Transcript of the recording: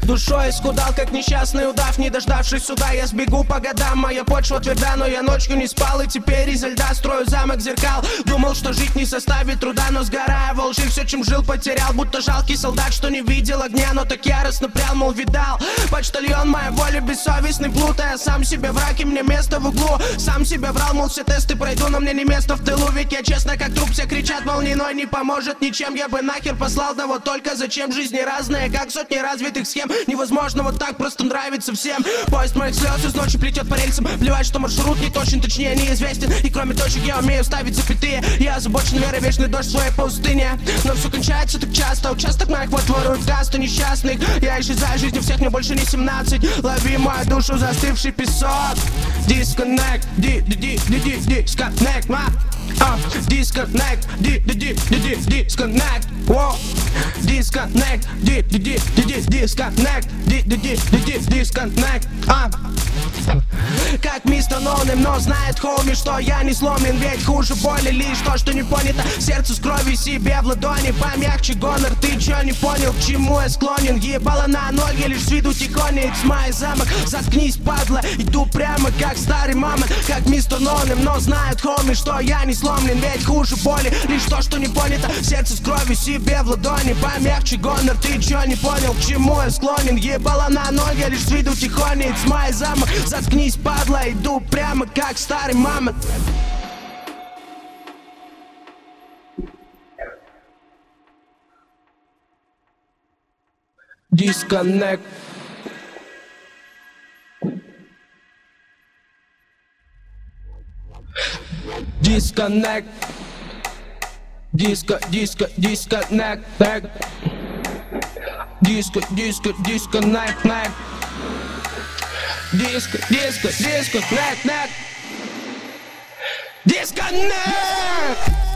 Душой исхудал, как несчастный удав. Не дождавшись суда, я сбегу по годам. Моя почва тверда, но я ночью не спал. И теперь изо льда строю замок зеркал. Думал, что жить не составит труда, но сгорая во лжи, все, чем жил, потерял. Будто жалкий солдат, что не видел огня, но так яростно прял, мол, видал. Почтальон моя воля, бессовестный плут. А я сам себе враг, и мне место в углу. Сам себе врал, мол, все тесты пройду, но мне не место в тылу. Ведь я честно, как труп, все кричат, мол, иной не поможет ничем. Я бы нахер послал, да вот только зачем? Жизни разные, как сотни развитых схем. Невозможно вот так просто нравится всем. Поезд моих слез из ночи плетет по рельсам. Плевать, что маршрут не точен, точнее неизвестен. И кроме точек я умею ставить запятые. Я озабочен верой, вечный дождь в своей пустыне. Но все кончается так часто. Участок моих вот ворует касту несчастных. Я исчезаю, жизни всех, мне больше не 17. Лови мою душу, застывший песок. Disconnect, disconnect, disconnect, disconnect, wow. Disconnect, disconnect, Как мистер Ноунейм, но знает хоуми, что я не сломлен. Ведь хуже боли лишь то, что не понято. Сердце с кровью себе в ладони. Помягче гонор, ты чё не понял, к чему я склонен? Ебало на ноги, лишь с виду тихоня. It's my замок, заткнись, падла. Иду прямо, как старый мама. Как мистер Ноунейм, но знает хоуми, что я не сломлен. Ведь хуже боли лишь то, что не понято. Сердце с кровью себе в ладони. Помягче гонор, ты чё не понял, к чему я склонен? Ебало на ноги, лишь с виду тихоня. It's my замок, заткнись, падла. Иду прямо, как старый мамонт. Disconnect. Disconnect. Disconnect. Disconnect. Disconnect. Disconnect.